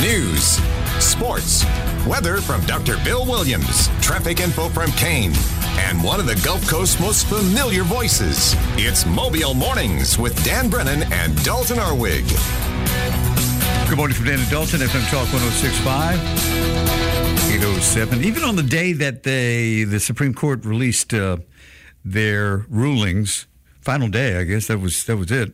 News, sports, weather from Dr. Bill Williams, traffic info from Kane, and one of the Gulf Coast's most familiar voices. It's Mobile Mornings with Dan Brennan and Dalton Arwig. Good morning from Dan and Dalton, FM Talk 106.5, 807. Even on the day that the Supreme Court released their rulings, final day, I guess, that was it.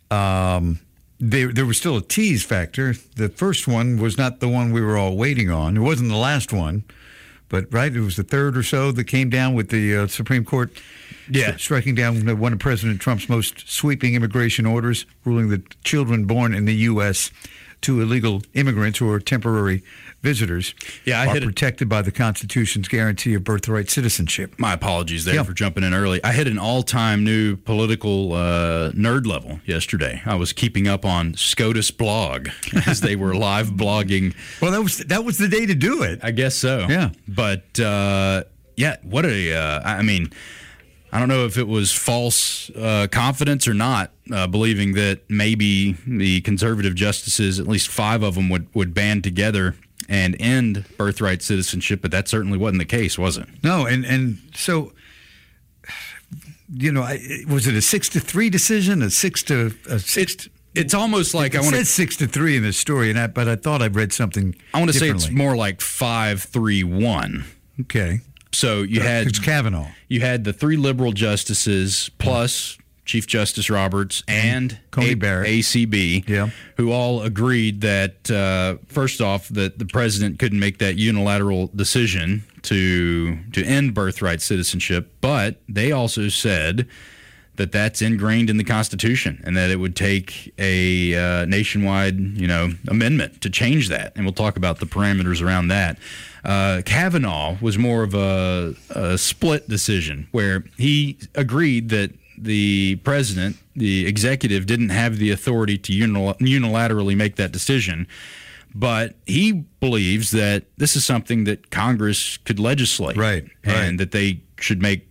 There was still a tease factor. The first one was not the one we were all waiting on. It wasn't the last one, but right, it was the third or so that came down with the Supreme Court striking down one of President Trump's most sweeping immigration orders, ruling that children born in the U.S. to illegal immigrants or temporary visitors are protected by the Constitution's guarantee of birthright citizenship. My apologies there for jumping in early. I hit an all-time new political nerd level yesterday. I was keeping up on SCOTUS blog as they were live blogging. Well, that was the day to do it. I guess so. Yeah. But, what I mean, I don't know if it was false confidence or not, believing that maybe the conservative justices, at least 5 of them, would band together and end birthright citizenship, but that certainly wasn't the case, was it? No, and so, was it a 6-3 decision? It's almost like it says 6-3 in this story, but I thought I read something. I want to say it's more like 5-3-1. Okay. So it's Kavanaugh. You had the 3 liberal justices plus Chief Justice Roberts and Coney Barrett, ACB, who all agreed that first off that the president couldn't make that unilateral decision to end birthright citizenship, but they also said that that's ingrained in the Constitution and that it would take a nationwide, amendment to change that. And we'll talk about the parameters around that. Kavanaugh was more of a split decision where he agreed that the president, the executive, didn't have the authority to unilaterally make that decision. But he believes that this is something that Congress could legislate. Right. And that they should make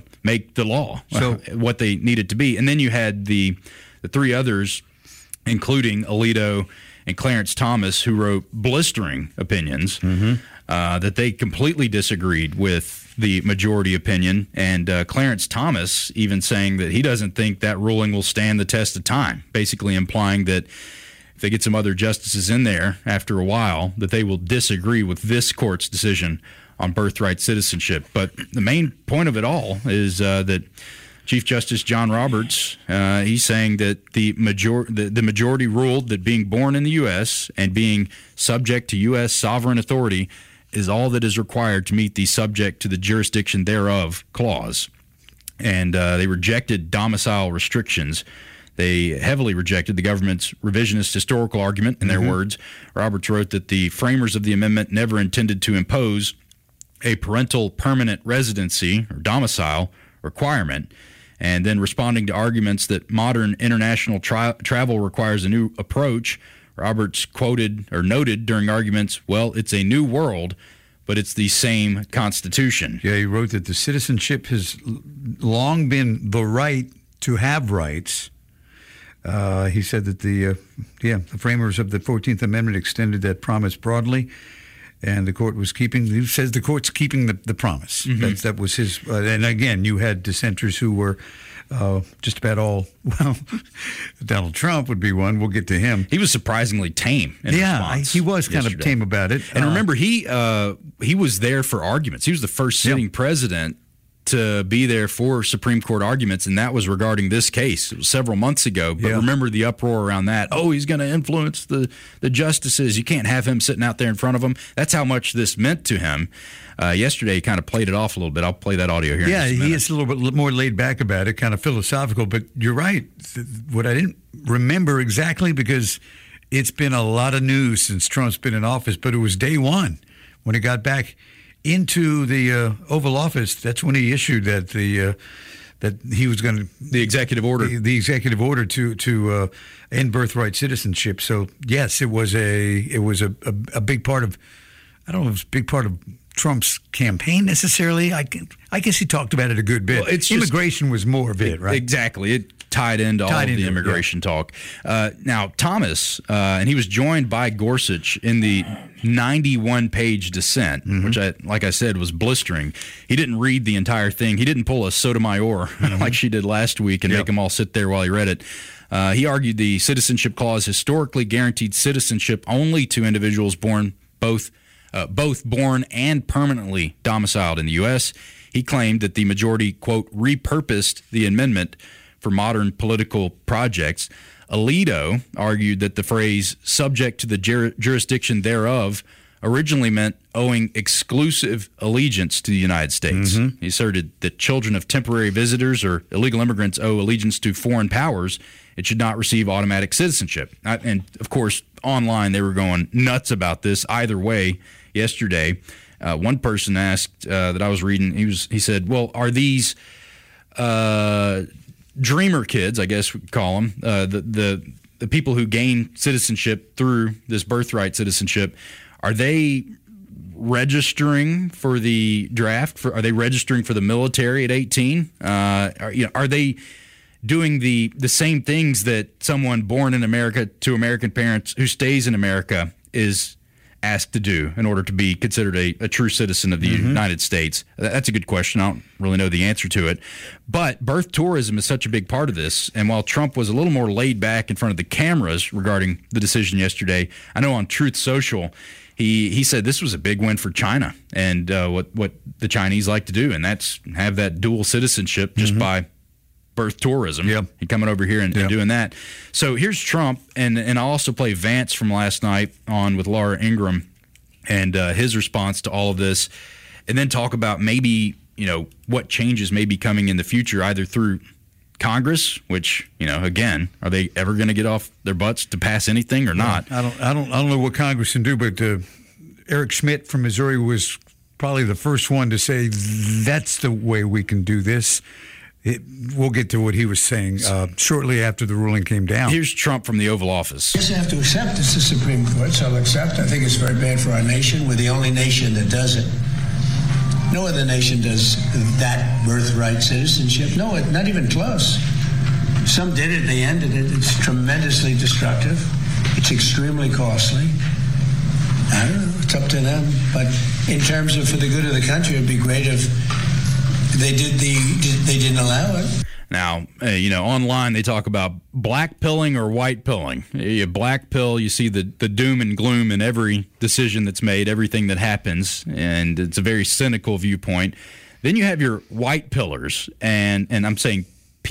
the law what they need it to be. And then you had the 3 others, including Alito and Clarence Thomas, who wrote blistering opinions that they completely disagreed with the majority opinion. And Clarence Thomas even saying that he doesn't think that ruling will stand the test of time, basically implying that if they get some other justices in there after a while, that they will disagree with this court's decision on birthright citizenship. But the main point of it all is that Chief Justice John Roberts, he's saying that the majority ruled that being born in the U.S. and being subject to U.S. sovereign authority is all that is required to meet the subject to the jurisdiction thereof clause. And they rejected domicile restrictions. They heavily rejected the government's revisionist historical argument, in their words. Roberts wrote that the framers of the amendment never intended to impose a parental permanent residency or domicile requirement. And then responding to arguments that modern international travel requires a new approach, Roberts noted during arguments, well, it's a new world, but it's the same Constitution. Yeah, he wrote that the citizenship has long been the right to have rights. He said that the framers of the 14th Amendment extended that promise broadly, and the court was he says the court's keeping the promise. That was his, and again, you had dissenters who were just about all, Donald Trump would be one. We'll get to him. He was surprisingly tame in response. He was kind of tame about it. And remember, he was there for arguments. He was the first sitting president to be there for Supreme Court arguments, and that was regarding this case. It was several months ago, but remember the uproar around that. Oh, he's going to influence the justices. You can't have him sitting out there in front of them. That's how much this meant to him. Yesterday, he kind of played it off a little bit. I'll play that audio here in just a minute. He is a little bit more laid back about it, kind of philosophical, but you're right. What I didn't remember exactly, because it's been a lot of news since Trump's been in office, but it was day one when he got back into the Oval Office. That's when he issued that he was going to the executive order to end birthright citizenship. So yes, it was a big part of, I don't know if it's a big part of Trump's campaign necessarily. I guess he talked about it a good bit. Well, Immigration was more of it, right? Exactly. tied into all of the immigration talk. Now, Thomas, and he was joined by Gorsuch in the 91-page dissent, which, like I said, was blistering. He didn't read the entire thing. He didn't pull a Sotomayor like she did last week and make them all sit there while he read it. He argued the Citizenship Clause historically guaranteed citizenship only to individuals born both born and permanently domiciled in the U.S. He claimed that the majority, quote, repurposed the amendment for modern political projects. Alito argued that the phrase subject to the jurisdiction thereof originally meant owing exclusive allegiance to the United States. He asserted that children of temporary visitors or illegal immigrants owe allegiance to foreign powers. It should not receive automatic citizenship. And, of course, online they were going nuts about this either way yesterday. One person asked that I was reading, he said, well, are these dreamer kids, I guess we call them, the people who gain citizenship through this birthright citizenship, are they registering for the draft? Are they registering for the military at 18? Are they doing the same things that someone born in America to American parents who stays in America is asked to do in order to be considered a true citizen of the United States? That's a good question. I don't really know the answer to it. But birth tourism is such a big part of this. And while Trump was a little more laid back in front of the cameras regarding the decision yesterday, I know on Truth Social, he said this was a big win for China and what the Chinese like to do, and that's have that dual citizenship just by birth tourism. He coming over here and doing that. So here's Trump, and I'll also play Vance from last night on with Laura Ingraham and his response to all of this, and then talk about maybe, what changes may be coming in the future, either through Congress, which, again, are they ever going to get off their butts to pass anything or not? I don't know what Congress can do, but Eric Schmidt from Missouri was probably the first one to say that's the way we can do this. We'll get to what he was saying shortly after the ruling came down. Here's Trump from the Oval Office. I guess I have to accept it's the Supreme Court, so I'll accept. I think it's very bad for our nation. We're the only nation that does it. No other nation does that birthright citizenship. No, not even close. Some did it, they ended it. It's tremendously destructive. It's extremely costly. I don't know, it's up to them. But in terms of for the good of the country, it'd be great if they didn't allow it. Now, online they talk about black pilling or white pilling. You black pill, you see the doom and gloom in every decision that's made, everything that happens, and it's a very cynical viewpoint. Then you have your white pillars, and I'm saying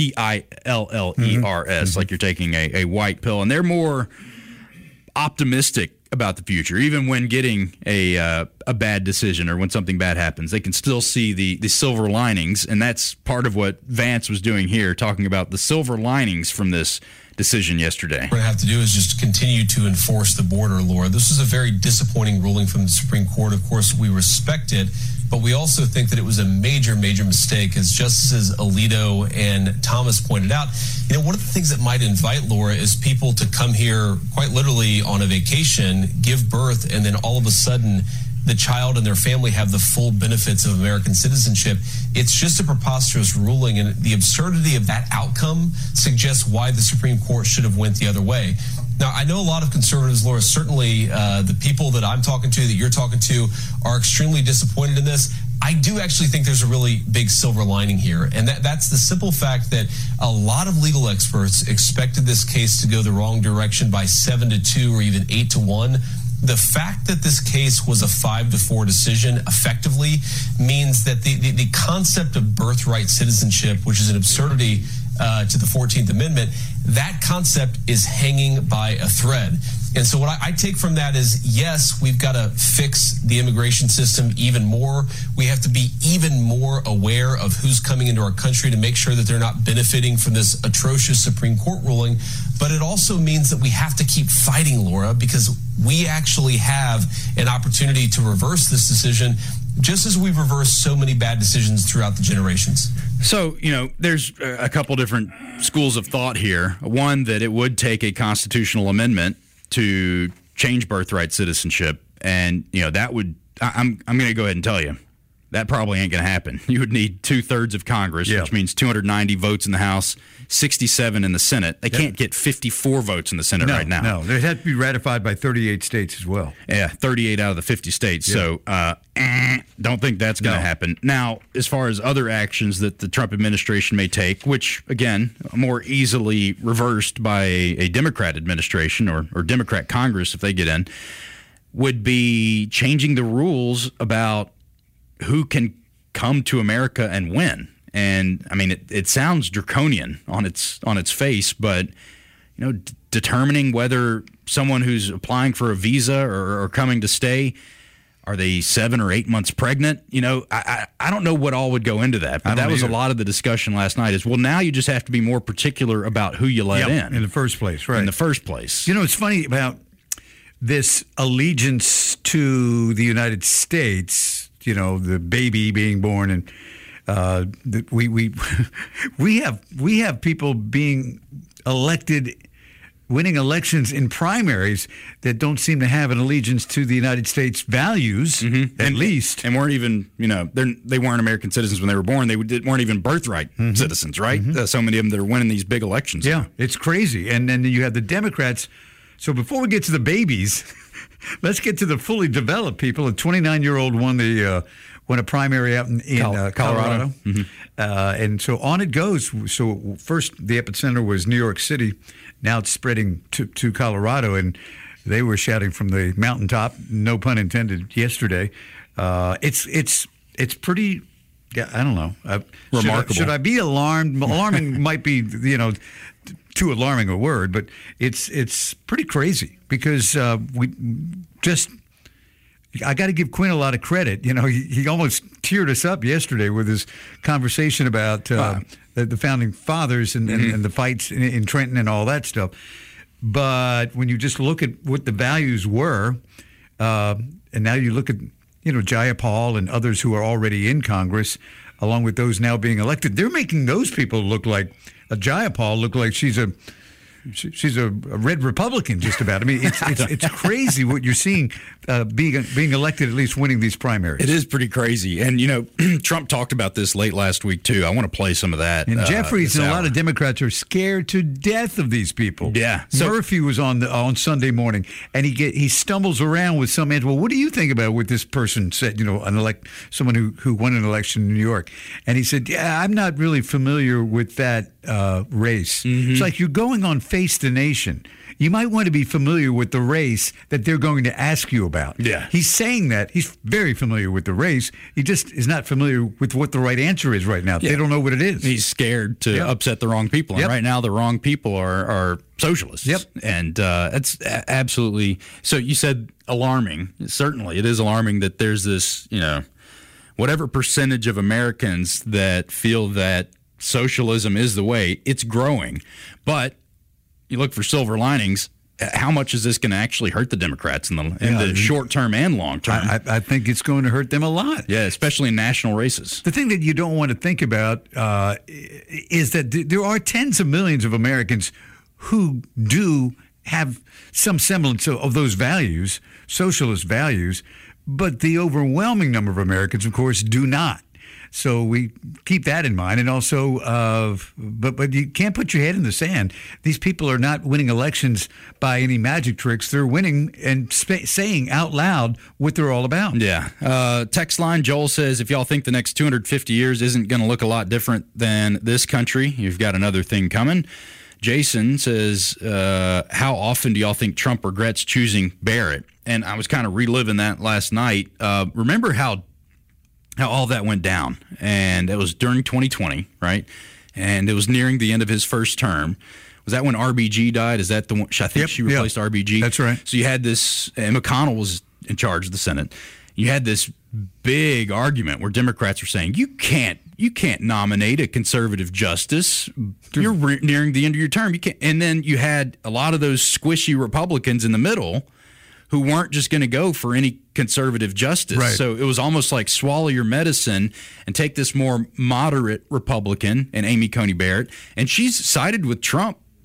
Pillers, like you're taking a white pill, and they're more optimistic about the future. Even when getting a bad decision or when something bad happens, they can still see the silver linings, and that's part of what Vance was doing here, talking about the silver linings from this decision yesterday. What we're going to have to do is just continue to enforce the border, Laura. This was a very disappointing ruling from the Supreme Court. Of course, we respect it, but we also think that it was a major, major mistake, as Justices Alito and Thomas pointed out. One of the things that might invite, Laura, is people to come here quite literally on a vacation, give birth, and then all of a sudden the child and their family have the full benefits of American citizenship. It's just a preposterous ruling, and the absurdity of that outcome suggests why the Supreme Court should have went the other way. Now, I know a lot of conservatives, Laura, certainly the people that I'm talking to, that you're talking to, are extremely disappointed in this. I do actually think there's a really big silver lining here, and that's the simple fact that a lot of legal experts expected this case to go the wrong direction by 7-2 or even 8-1. The fact that this case was a 5-4 decision effectively means that the concept of birthright citizenship, which is an absurdity to the 14th Amendment, that concept is hanging by a thread. And so what I take from that is, yes, we've got to fix the immigration system even more. We have to be even more aware of who's coming into our country to make sure that they're not benefiting from this atrocious Supreme Court ruling. But it also means that we have to keep fighting, Laura, because we actually have an opportunity to reverse this decision, just as we've reversed so many bad decisions throughout the generations. So, there's a couple different schools of thought here. One, that it would take a constitutional amendment to change birthright citizenship, and that would I'm going to go ahead and tell you that probably ain't going to happen. You would need 2/3 of Congress, which means 290 votes in the House, 67 in the Senate. They can't get 54 votes in the Senate right now. No, they had to be ratified by 38 states as well. Yeah, 38 out of the 50 states. So don't think that's going to happen. Now, as far as other actions that the Trump administration may take, which, again, more easily reversed by a Democrat administration or Democrat Congress if they get in, would be changing the rules about who can come to America and when. And I mean, it sounds draconian on its face, but determining whether someone who's applying for a visa or coming to stay, are they 7 or 8 months pregnant? I don't know what all would go into that, but that was a lot of the discussion last night. Is now you just have to be more particular about who you let in the first place, right? In the first place, it's funny about this allegiance to the United States. The baby being born, and we have people being elected, winning elections in primaries that don't seem to have an allegiance to the United States values, at least, and weren't even they weren't American citizens when they were born. They weren't even birthright citizens, right? So many of them that are winning these big elections. Yeah, it's crazy. And then you have the Democrats. So before we get to the babies, let's get to the fully developed people. A 29-year-old won a primary out in Colorado. And so on it goes. So first, the epicenter was New York City. Now it's spreading to Colorado, and they were shouting from the mountaintop, no pun intended, yesterday. It's pretty. Yeah, I don't know. Remarkable. Should I be alarmed? Alarming might be too alarming a word, but it's pretty crazy because I got to give Quinn a lot of credit. He almost teared us up yesterday with his conversation about the founding fathers and the fights in Trenton and all that stuff. But when you just look at what the values were, and now you look at Jayapal and others who are already in Congress, along with those now being elected, they're making those people look like Jayapal look like she's a red Republican, just about. I mean, it's crazy what you're seeing being elected, at least winning these primaries. It is pretty crazy. And, Trump talked about this late last week, too. I want to play some of that. And Jeffries and a lot of Democrats are scared to death of these people. Yeah. So, Murphy was on Sunday morning, and he stumbles around with some answer. Well, what do you think about what this person said, someone who won an election in New York? And he said, yeah, I'm not really familiar with that race. It's like you're going on Face the Nation. You might want to be familiar with the race that they're going to ask you about. Yeah. He's saying that. He's very familiar with the race. He just is not familiar with what the right answer is right now. Yeah. They don't know what it is. He's scared to upset the wrong people. And right now, the wrong people are socialists. Yep. And it's absolutely... So you said alarming. Certainly, it is alarming that there's this, whatever percentage of Americans that feel that socialism is the way, it's growing. But you look for silver linings. How much is this going to actually hurt the Democrats in the short term and long term? I think it's going to hurt them a lot. Yeah, especially in national races. The thing that you don't want to think about is that there are tens of millions of Americans who do have some semblance of those values, socialist values, but the overwhelming number of Americans, of course, do not. So we keep that in mind, and also, but you can't put your head in the sand. These people are not winning elections by any magic tricks. They're winning and saying out loud what they're all about. Yeah. Text line, Joel says, if y'all think the next 250 years isn't going to look a lot different than this country, you've got another thing coming. Jason says, how often do y'all think Trump regrets choosing Barrett? And I was kind of reliving that last night. Remember how all that went down, and it was during 2020, right? And it was nearing the end of his first term. Was that when RBG died? Is that the one? I think she replaced RBG. That's right. So you had this, and McConnell was in charge of the Senate. You had this big argument where Democrats were saying, you can't nominate a conservative justice. You're nearing the end of your term. You can't. And then you had a lot of those squishy Republicans in the middle who weren't just going to go for any conservative justice. Right. So it was almost like swallow your medicine and take this more moderate Republican and Amy Coney Barrett. And she's sided with Trump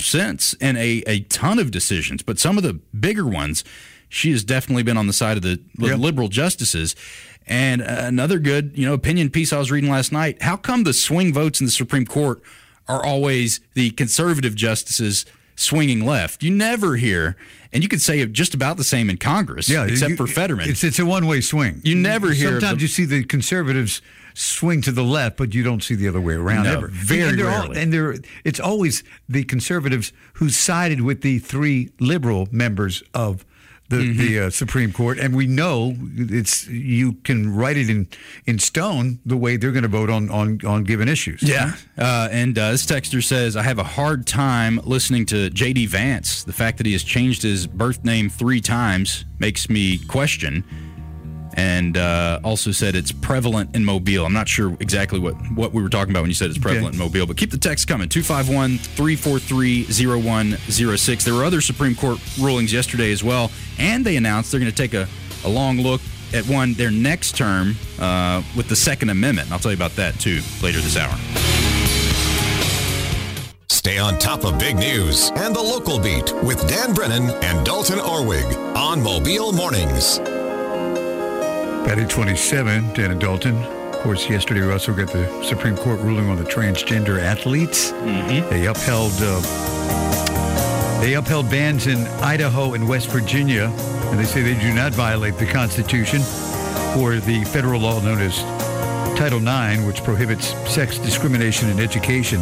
since in a ton of decisions, but some of the bigger ones, she has definitely been on the side of the liberal justices. And another good, opinion piece I was reading last night, how come the swing votes in the Supreme Court are always the conservative justices swinging left? You never hear, and you could say just about the same in Congress, except for Fetterman. It's a one-way swing. You never hear. Sometimes you see the conservatives swing to the left, but you don't see the other way around ever. Very rarely. It's always the conservatives who sided with the three liberal members of the Supreme Court, and we know you can write it in stone the way they're going to vote on given issues. Yeah, and this texter says, I have a hard time listening to J.D. Vance. The fact that he has changed his birth name 3 times makes me question. And also said it's prevalent in Mobile. I'm not sure exactly what we were talking about when you said it's prevalent in Mobile, but keep the text coming, 251-343-0106. There were other Supreme Court rulings yesterday as well, and they announced they're going to take a long look at their next term with the Second Amendment. And I'll tell you about that, too, later this hour. Stay on top of big news and the local beat with Dan Brennan and Dalton Orwig on Mobile Mornings. Batting 27, Dan and Dalton. Of course, yesterday we also got the Supreme Court ruling on the transgender athletes. Mm-hmm. They upheld bans in Idaho and West Virginia, and they say they do not violate the Constitution or the federal law known as Title IX, which prohibits sex discrimination in education.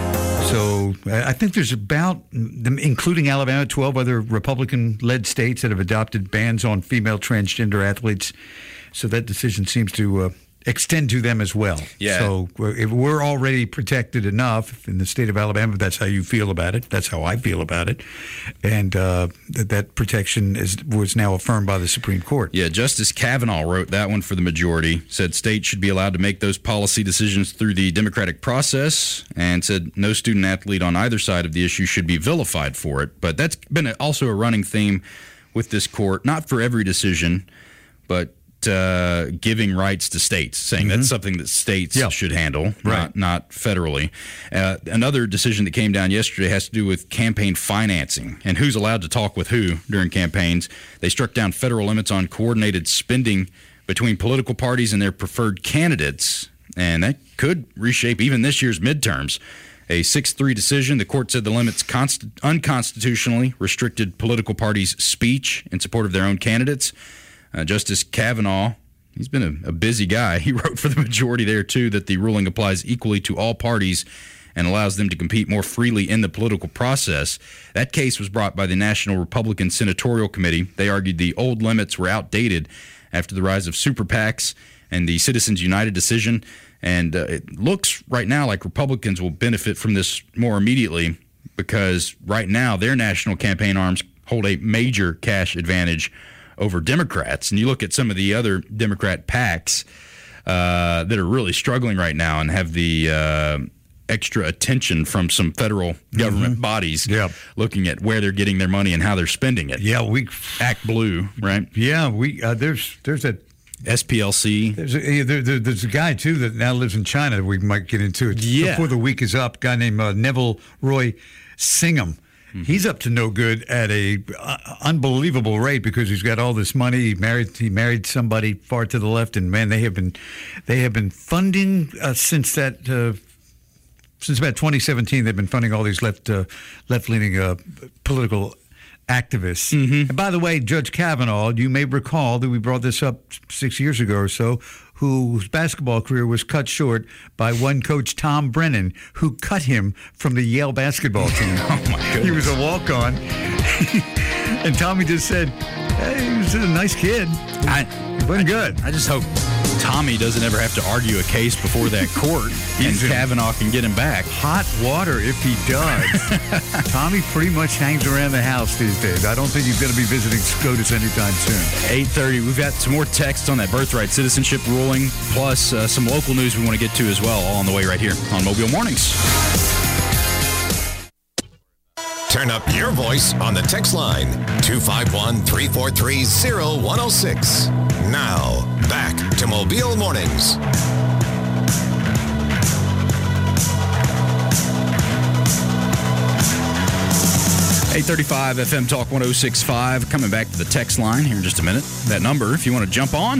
So I think there's about, including Alabama, 12 other Republican-led states that have adopted bans on female transgender athletes. So that decision seems to extend to them as well. Yeah. So if we're already protected enough in the state of Alabama, that's how you feel about it. That's how I feel about it. And that protection was now affirmed by the Supreme Court. Yeah, Justice Kavanaugh wrote that one for the majority, said states should be allowed to make those policy decisions through the democratic process, and said no student athlete on either side of the issue should be vilified for it. But that's been also a running theme with this court, not for every decision, but giving rights to states, saying that's something that states should handle, not federally. Another decision that came down yesterday has to do with campaign financing and who's allowed to talk with who during campaigns. They struck down federal limits on coordinated spending between political parties and their preferred candidates, and that could reshape even this year's midterms. A 6-3 decision, the court said the limits unconstitutionally restricted political parties' speech in support of their own candidates. Justice Kavanaugh, he's been a busy guy. He wrote for the majority there, too, that the ruling applies equally to all parties and allows them to compete more freely in the political process. That case was brought by the National Republican Senatorial Committee. They argued the old limits were outdated after the rise of super PACs and the Citizens United decision. And it looks right now like Republicans will benefit from this more immediately because right now their national campaign arms hold a major cash advantage over Democrats. And you look at some of the other Democrat PACs that are really struggling right now and have the extra attention from some federal government bodies looking at where they're getting their money and how they're spending it. Yeah, Act Blue, right? Yeah, there's a SPLC. There's a guy, too, that now lives in China that we might get into before the week is up, a guy named Neville Roy Singham. Mm-hmm. He's up to no good at a unbelievable rate because he's got all this money. He married somebody far to the left, and man, they have been funding since about 2017. They've been funding all these left-leaning political activists. Mm-hmm. And by the way, Judge Kavanaugh, you may recall that we brought this up 6 years ago or so, whose basketball career was cut short by one coach, Tom Brennan, who cut him from the Yale basketball team. Oh, my goodness. He was a walk-on. And Tommy just said, hey, he was a nice kid. He wasn't good. I just hope Tommy doesn't ever have to argue a case before that court and Kavanaugh can get him back. Hot water if he does. Tommy pretty much hangs around the house these days. I don't think he's going to be visiting SCOTUS anytime soon. 8:30. We've got some more text on that birthright citizenship ruling, plus some local news we want to get to as well, all on the way right here on Mobile Mornings. Turn up your voice on the text line, 251-343-0106. Now, back to Mobile Mornings. 835 FM Talk 106.5. Coming back to the text line here in just a minute. That number, if you want to jump on,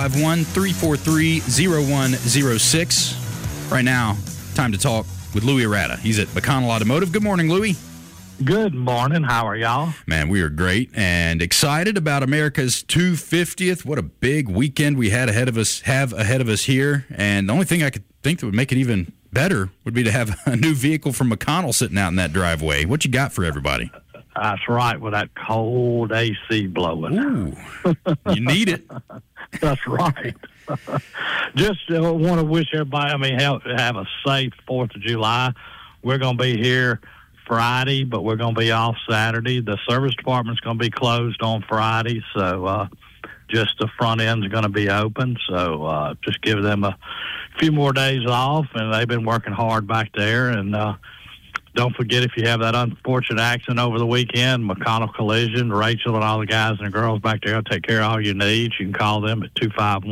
251-343-0106. Right now, time to talk with Louis Arata. He's at McConnell Automotive. Good morning, Louis. Good morning. How are y'all? Man, we are great and excited about America's 250th. What a big weekend we have ahead of us here. And the only thing I could think that would make it even better would be to have a new vehicle from McConnell sitting out in that driveway. What you got for everybody? That's right, with that cold AC blowing. Ooh, you need it. That's right. Just want to wish everybody, have a safe 4th of July. We're going to be here Friday, but we're going to be off Saturday. The service department's going to be closed on Friday, so just the front end's going to be open. So just give them a few more days off, and they've been working hard back there. And don't forget, if you have that unfortunate accident over the weekend, McConnell Collision, Rachel and all the guys and the girls back there will take care of all your needs. You can call them at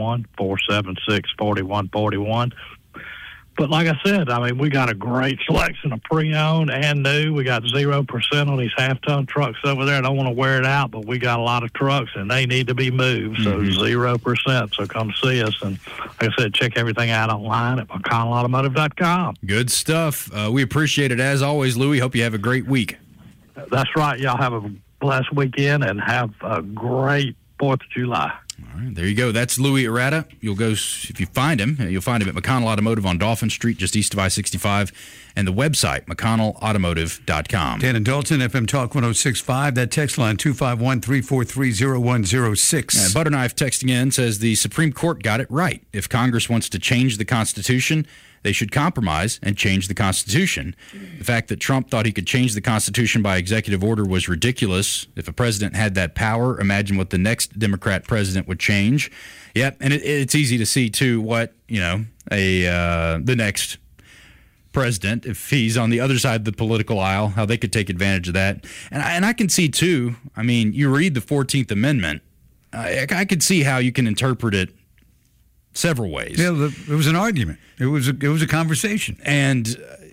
251-476-4141. But like I said, we got a great selection of pre-owned and new. We got 0% on these half-ton trucks over there. I don't want to wear it out, but we got a lot of trucks, and they need to be moved, so 0%. So come see us. And like I said, check everything out online at McConnellAutomotive.com. Good stuff. We appreciate it, as always, Louis. Hope you have a great week. That's right. Y'all have a blessed weekend and have a great 4th of July. All right, there you go. That's Louis Arata. You'll go, if you find him, you'll find him at McConnell Automotive on Dolphin Street, just east of I-65, and the website, McConnellAutomotive.com. Dan and Dalton, FM Talk 106.5. That text line, 251-343-0106. Butterknife texting in says the Supreme Court got it right. If Congress wants to change the Constitution, they should compromise and change the Constitution. The fact that Trump thought he could change the Constitution by executive order was ridiculous. If a president had that power, imagine what the next Democrat president would change. Yep, and it's easy to see, too, what, the next president, if he's on the other side of the political aisle, how they could take advantage of that. And I can see, too, you read the 14th Amendment, I could see how you can interpret it several ways. Yeah, it was an argument. It was a conversation. And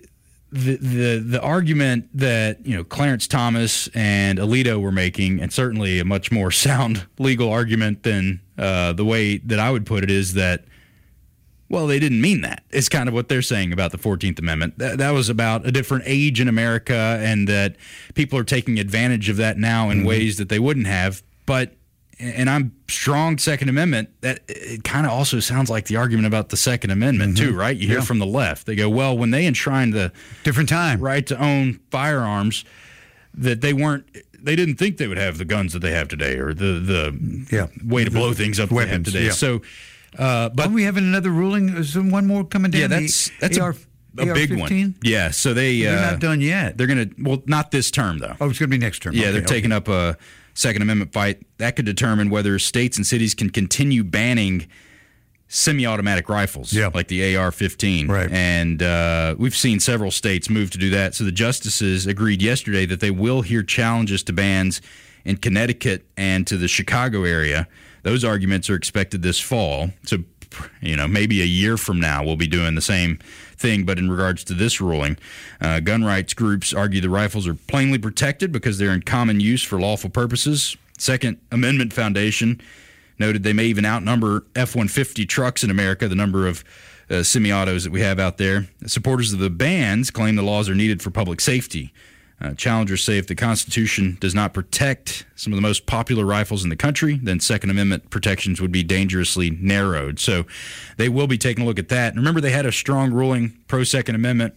the argument that Clarence Thomas and Alito were making, and certainly a much more sound legal argument than the way that I would put it, is that, well, they didn't mean that. It's kind of what they're saying about the 14th Amendment. That was about a different age in America, and that people are taking advantage of that now in ways that they wouldn't have. And I'm strong Second Amendment. That it kind of also sounds like the argument about the Second Amendment too, right? You hear from the left. They go, well, when they enshrined the different time right to own firearms, that they didn't think they would have the guns that they have today, or the way to blow things up weapons, they have today. So, but we having another ruling. Is there one more coming down? Yeah, that's a big one. Yeah, so they're not done yet. They're going to, not this term though. Oh, it's going to be next term. Yeah, they're taking up a Second Amendment fight that could determine whether states and cities can continue banning semi-automatic rifles, like the AR-15. Right. And we've seen several states move to do that. So the justices agreed yesterday that they will hear challenges to bans in Connecticut and to the Chicago area. Those arguments are expected this fall. So, maybe a year from now we'll be doing the same thing. But in regards to this ruling, gun rights groups argue the rifles are plainly protected because they're in common use for lawful purposes. Second Amendment Foundation noted they may even outnumber F-150 trucks in America, the number of semi-autos that we have out there. Supporters of the bans claim the laws are needed for public safety. Challengers say if the Constitution does not protect some of the most popular rifles in the country, then Second Amendment protections would be dangerously narrowed. So they will be taking a look at that. And remember, they had a strong ruling pro-Second Amendment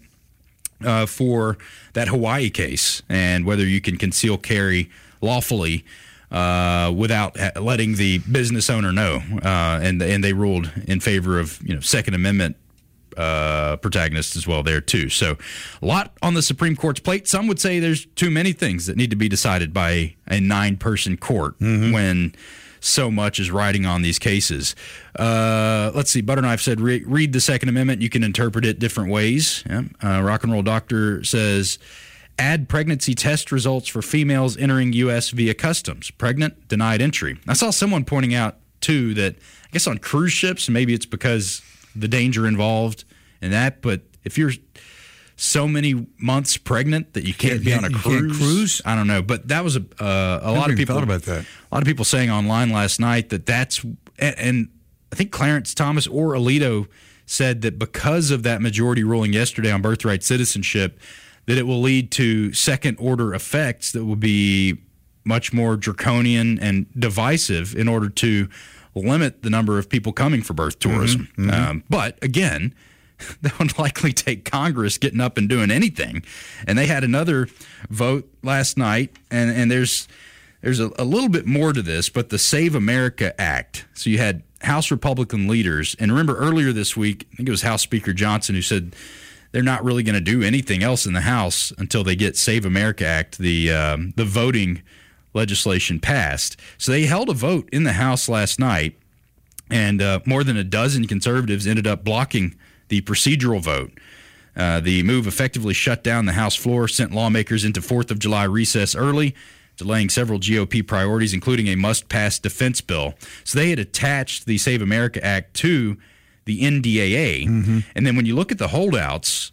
for that Hawaii case and whether you can conceal carry lawfully without letting the business owner know. And they ruled in favor of Second Amendment protagonists as well there too. So a lot on the Supreme Court's plate. Some would say there's too many things that need to be decided by a 9-person court when so much is riding on these cases. Let's see. Butterknife said, read the Second Amendment. You can interpret it different ways. Rock and Roll Doctor says, add pregnancy test results for females entering U.S. via customs. Pregnant, denied entry. I saw someone pointing out, too, that I guess on cruise ships, maybe it's because the danger involved in that, but if you're so many months pregnant that you can't be on a cruise. Can't cruise? I don't know, but that was a lot of people thought about that. A lot of people saying online last night that's and I think Clarence Thomas or Alito said that because of that majority ruling yesterday on birthright citizenship, that it will lead to second-order effects that will be much more draconian and divisive in order to limit the number of people coming for birth tourism. But again, that would likely take Congress getting up and doing anything. And they had another vote last night, and there's a little bit more to this, but the Save America Act. So you had House Republican leaders, and remember earlier this week, I think it was House Speaker Johnson who said they're not really going to do anything else in the House until they get Save America Act, the voting legislation, passed. So they held a vote in the House last night, and more than a dozen conservatives ended up blocking the procedural vote. The move effectively shut down the House floor, sent lawmakers into 4th of July recess early, delaying several GOP priorities, including a must-pass defense bill. So they had attached the Save America Act to the NDAA. And then when you look at the holdouts,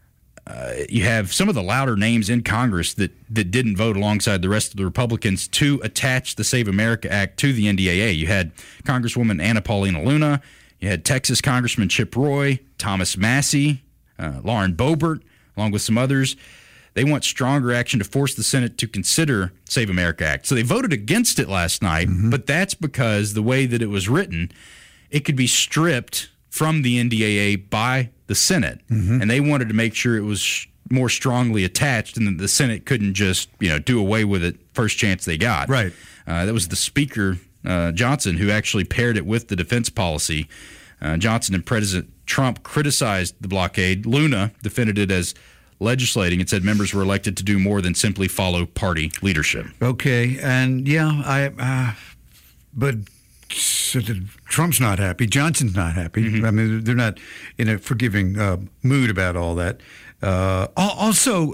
you have some of the louder names in Congress that didn't vote alongside the rest of the Republicans to attach the Save America Act to the NDAA. You had Congresswoman Anna Paulina Luna. You had Texas Congressman Chip Roy, Thomas Massey, Lauren Boebert, along with some others. They want stronger action to force the Senate to consider Save America Act. So they voted against it last night, but that's because the way that it was written, it could be stripped from the NDAA by the Senate. And they wanted to make sure it was more strongly attached and that the Senate couldn't just, do away with it first chance they got. Right. That was the Speaker, Johnson, who actually paired it with the defense policy. Johnson and President Trump criticized the blockade. Luna defended it as legislating and said members were elected to do more than simply follow party leadership. Okay, and but Trump's not happy. Johnson's not happy. I mean, they're not in a forgiving mood about all that. Also,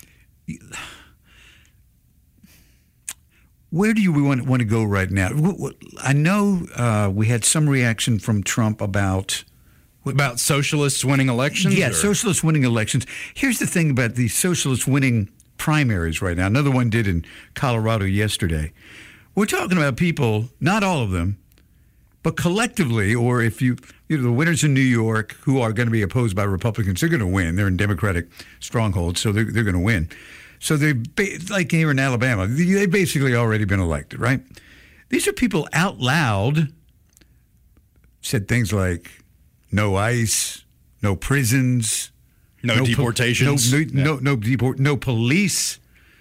where do you want to go right now? I know we had some reaction from Trump about socialists winning elections? Yeah, socialists winning elections. Here's the thing about the socialists winning primaries right now. Another one did in Colorado yesterday. We're talking about people, not all of them, but collectively, or if the winners in New York who are going to be opposed by Republicans, they're going to win. They're in Democratic strongholds, so they're going to win. So like here in Alabama, they've basically already been elected, right? These are people out loud said things like no ICE, no prisons, no deportations, no police,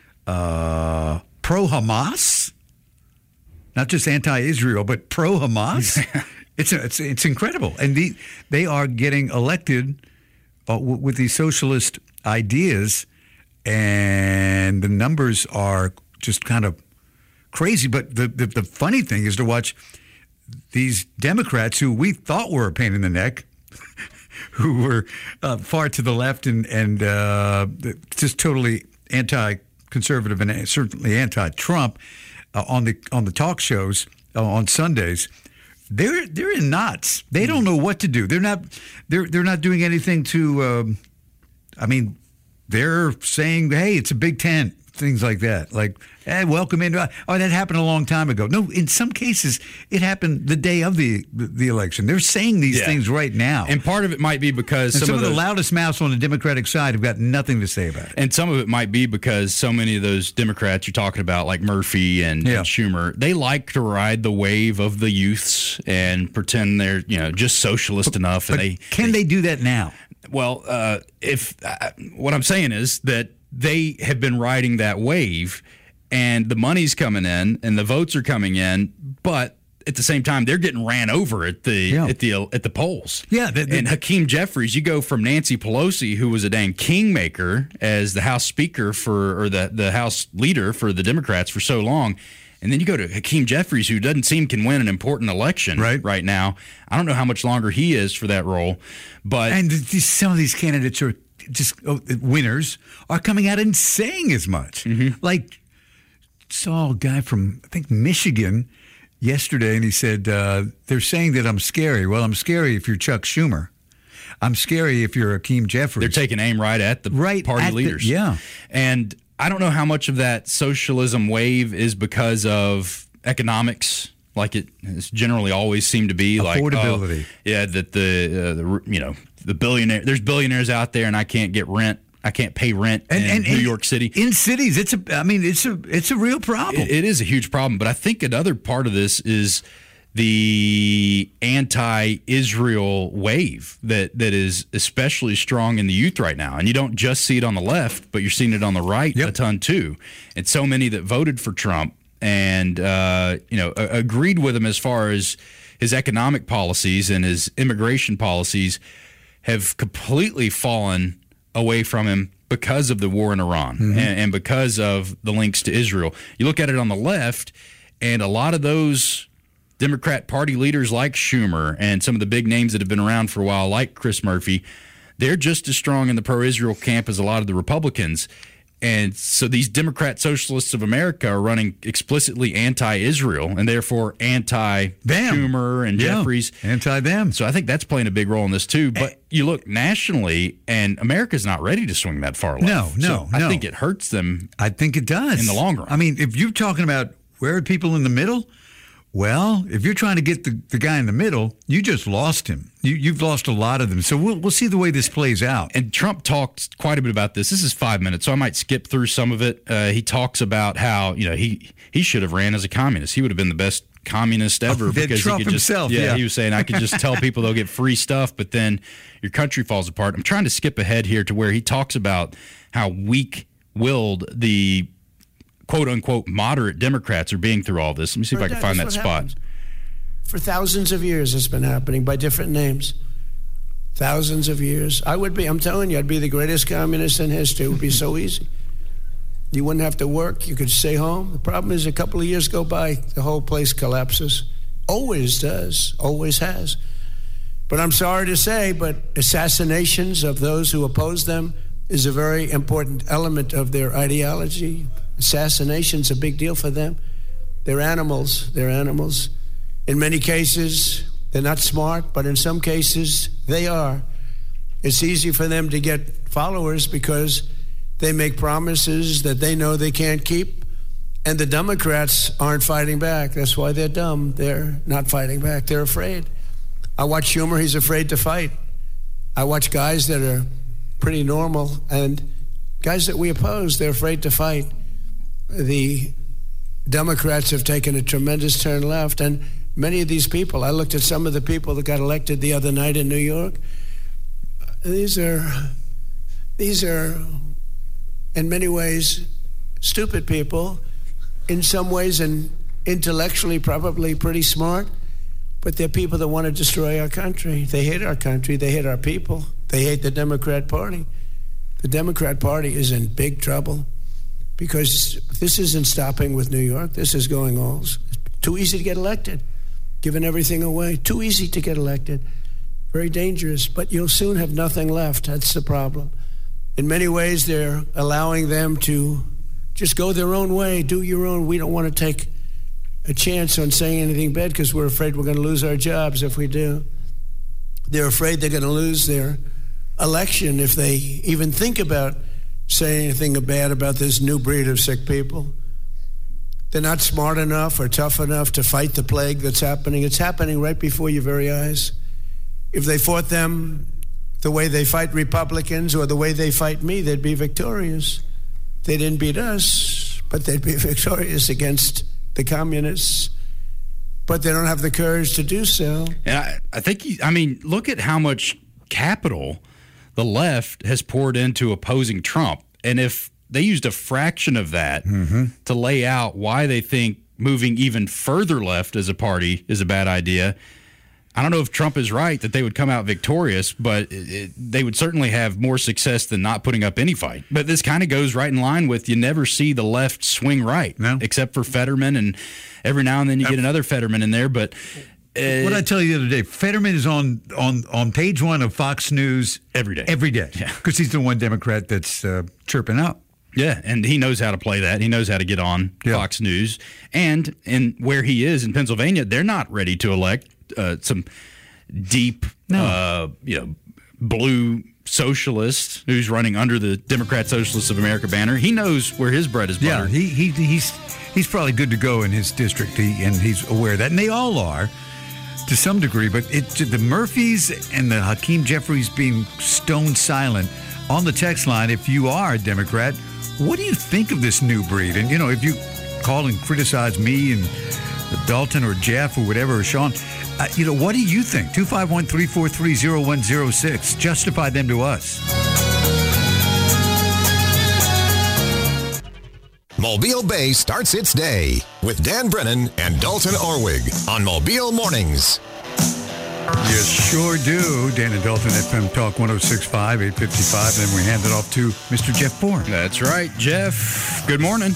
pro-Hamas, not just anti-Israel, but pro-Hamas. It's incredible, and they are getting elected with these socialist ideas. And the numbers are just kind of crazy. But the funny thing is to watch these Democrats who we thought were a pain in the neck, who were far to the left and just totally anti-conservative and certainly anti-Trump on the talk shows on Sundays. They're in knots. They don't know what to do. They're not doing anything to. They're saying, hey, it's a big tent, things like that. Like, hey, welcome in. Oh, that happened a long time ago. No, in some cases, it happened the day of the election. They're saying these things right now. And part of it might be because some of the loudest mouths on the Democratic side have got nothing to say about it. And some of it might be because so many of those Democrats you're talking about, like Murphy and Schumer, they like to ride the wave of the youths and pretend they're just socialist enough. And can they do that now? Well, what I'm saying is that they have been riding that wave, and the money's coming in, and the votes are coming in, but at the same time, they're getting ran over at the polls. Yeah, and Hakeem Jeffries, you go from Nancy Pelosi, who was a dang kingmaker as the House Speaker or the House leader for the Democrats for so long. And then you go to Hakeem Jeffries, who doesn't seem can win an important election right now. I don't know how much longer he is for that role. And some of these candidates are just winners are coming out and saying as much. Like, saw a guy from, I think, Michigan yesterday, and he said, they're saying that I'm scary. Well, I'm scary if you're Chuck Schumer. I'm scary if you're Hakeem Jeffries. They're taking aim right at the party leaders. Yeah. And I don't know how much of that socialism wave is because of economics, like it's generally always seemed to be. Affordability. That the billionaire. There's billionaires out there, and I can't get rent. I can't pay rent in New York City. In cities, it's a real problem. It is a huge problem. But I think another part of this is the anti-Israel wave that is especially strong in the youth right now. And you don't just see it on the left, but you're seeing it on the right a ton too. And so many that voted for Trump and agreed with him as far as his economic policies and his immigration policies have completely fallen away from him because of the war in Iran and because of the links to Israel. You look at it on the left, and a lot of those Democrat Party leaders like Schumer and some of the big names that have been around for a while, like Chris Murphy, they're just as strong in the pro-Israel camp as a lot of the Republicans. And so these Democrat Socialists of America are running explicitly anti-Israel and therefore anti-Schumer and Jeffries. Anti-them. So I think that's playing a big role in this too. But you look nationally, and America's not ready to swing that far left. No. I think it hurts them. I think it does. In the long run. I mean, if you're talking about where are people in the middle, well, if you're trying to get the guy in the middle, you just lost him. You've lost a lot of them. So we'll see the way this plays out. And Trump talked quite a bit about this. This is 5 minutes, so I might skip through some of it. He talks about how he should have ran as a communist. He would have been the best communist ever because Trump he could just himself. He was saying I could just tell people they'll get free stuff, but then your country falls apart. I'm trying to skip ahead here to where he talks about how weak-willed the quote-unquote moderate Democrats are being through all this. Let me see if I can find that spot. Happens. For thousands of years it's been happening by different names. Thousands of years. I'm telling you, I'd be the greatest communist in history. It would be so easy. You wouldn't have to work. You could stay home. The problem is a couple of years go by, the whole place collapses. Always does. Always has. But I'm sorry to say, but assassinations of those who oppose them is a very important element of their ideology. Assassination's a big deal for them. They're animals. They're animals. In many cases, they're not smart, but in some cases, they are. It's easy for them to get followers because they make promises that they know they can't keep, and the Democrats aren't fighting back. That's why they're dumb. They're not fighting back. They're afraid. I watch Schumer. He's afraid to fight. I watch guys that are pretty normal, and guys that we oppose, they're afraid to fight. The Democrats have taken a tremendous turn left, and many of these people, I looked at some of the people that got elected the other night in New York. These are in many ways stupid people, in some ways and intellectually probably pretty smart, but they're people that want to destroy our country. They hate our country. They hate our people. They hate the Democrat Party. The Democrat Party is in big trouble because this isn't stopping with New York. This is going on. It's too easy to get elected, giving everything away. Too easy to get elected. Very dangerous, but you'll soon have nothing left. That's the problem. In many ways, they're allowing them to just go their own way, do your own. We don't want to take a chance on saying anything bad because we're afraid we're going to lose our jobs if we do. They're afraid they're going to lose their election if they even think about saying anything bad about this new breed of sick people. They're not smart enough or tough enough to fight the plague that's happening. It's happening right before your very eyes. If they fought them the way they fight Republicans or the way they fight me, they'd be victorious. They didn't beat us, but they'd be victorious against the communists. But they don't have the courage to do so. And I think, look at how much capital the left has poured into opposing Trump. And if they used a fraction of that to lay out why they think moving even further left as a party is a bad idea, I don't know if Trump is right that they would come out victorious, but they would certainly have more success than not putting up any fight. But this kind of goes right in line with you never see the left swing right, except for Fetterman, and every now and then you get another Fetterman in there. But what did I tell you the other day? Fetterman is on page one of Fox News every day. Every day, because he's the one Democrat that's chirping up. Yeah, and he knows how to play that. He knows how to get on Fox News. And where he is in Pennsylvania, they're not ready to elect some deep, blue socialist who's running under the Democrat Socialists of America banner. He knows where his bread is buttered. Yeah, he's probably good to go in his district, and he's aware of that, and they all are to some degree. But the Murphys and the Hakeem Jeffries being stone silent on the text line. If you are a Democrat, what do you think of this new breed? And if you call and criticize me and Dalton or Jeff or whatever, or Sean, what do you think? 251-343-0106. Justify them to us. Mobile Bay starts its day with Dan Brennan and Dalton Orwig on Mobile Mornings. You sure do. Dan and Dalton, FM Talk 106.5, 855. Then we hand it off to Mr. Jeff Bourne. That's right, Jeff. Good morning.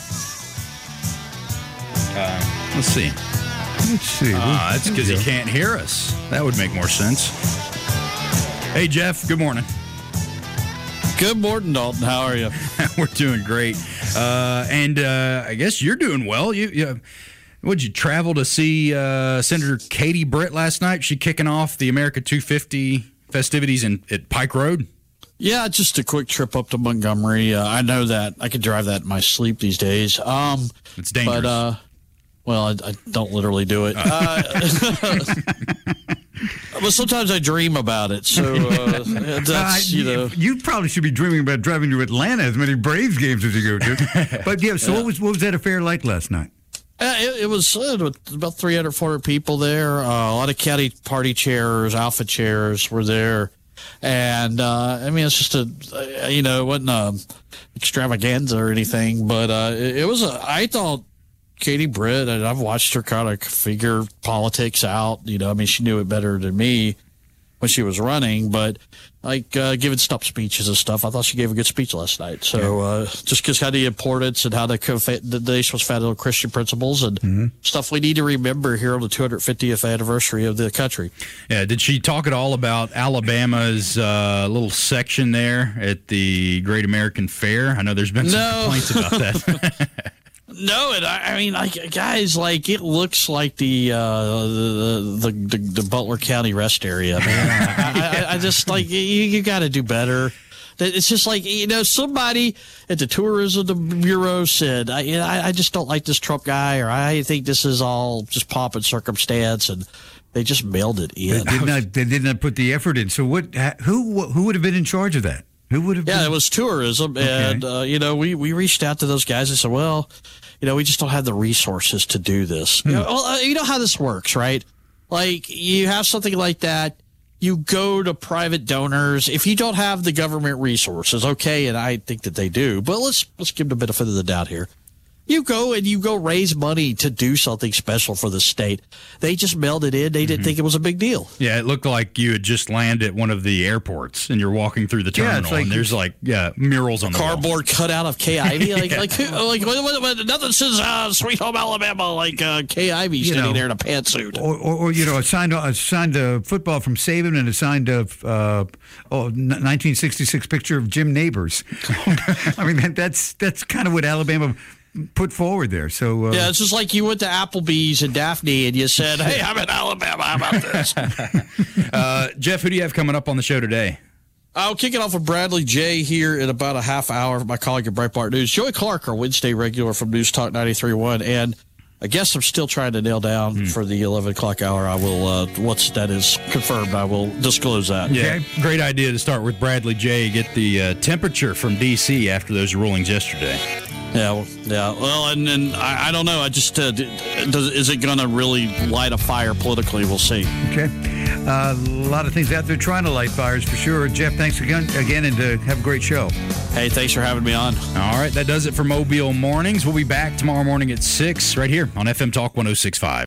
Let's see. That's because he can't hear us. That would make more sense. Hey, Jeff. Good morning. Good morning, Dalton. How are you? We're doing great. And I guess you're doing well. Would you travel to see Senator Katie Britt last night? She kicking off the America 250 festivities at Pike Road? Yeah, just a quick trip up to Montgomery. I know that I could drive that in my sleep these days. It's dangerous. But, I don't literally do it. But sometimes I dream about it. So that's, You probably should be dreaming about driving to Atlanta, as many Braves games as you go to. But, so what was that affair like last night? It was about 300, 400 people there. A lot of county party chairs, alpha chairs were there. And, it's just it wasn't an extravaganza or anything, but it was I thought Katie Britt, and I've watched her kind of figure politics out. She knew it better than me when she was running, but giving stump speeches and stuff, I thought she gave a good speech last night. So just because how the importance and how the nation was founded on Christian principles and stuff we need to remember here on the 250th anniversary of the country. Yeah, did she talk at all about Alabama's little section there at the Great American Fair? I know there's been some complaints about that. No, guys, it looks like the Butler County rest area, man. I just you got to do better. It's just somebody at the Tourism Bureau said, I just don't like this Trump guy, or I think this is all just pomp and circumstance, and they just mailed it in. They did not put the effort in. So who would have been in charge of that? Who would have been? Yeah, it was tourism, and we reached out to those guys and said, well, we just don't have the resources to do this. You know how this works, right? You have something like that, you go to private donors. If you don't have the government resources, okay, and I think that they do, but let's give them the benefit of the doubt here. You go raise money to do something special for the state. They just mailed it in. They didn't think it was a big deal. Yeah, it looked like you had just landed at one of the airports and you're walking through the terminal and there's murals on the wall. Cardboard cutout of Kay Ivey. Nothing says Sweet Home Alabama like Kay Ivey standing there in a pantsuit. Or a signed football from Saban and a signed 1966 picture of Jim Neighbors. That's kind of what Alabama put forward there. So it's just like you went to Applebee's in Daphne and you said, hey, I'm in Alabama, how about this? Jeff, who do you have coming up on the show today? I'll kick it off with Bradley J here in about a half hour. My colleague at Breitbart News, Joey Clark, our Wednesday regular from News Talk 93.1, and I guess I'm still trying to nail down for the 11 o'clock hour. I will, once that is confirmed, I will disclose that. Yeah, great idea to start with Bradley J. Get the temperature from D.C. after those rulings yesterday. Yeah. Well, and I don't know. I just is it going to really light a fire politically? We'll see. Okay. A lot of things out there trying to light fires for sure. Jeff, thanks again, and have a great show. Hey, thanks for having me on. All right, that does it for Mobile Mornings. We'll be back tomorrow morning at 6 right here on FM Talk 106.5.